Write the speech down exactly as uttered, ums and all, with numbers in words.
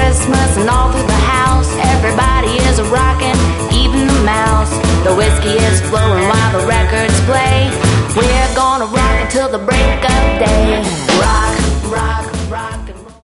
Christmas and all through the house, everybody is rocking, even the mouse. The whiskey is flowing while the records play. We're gonna rock until the break of day.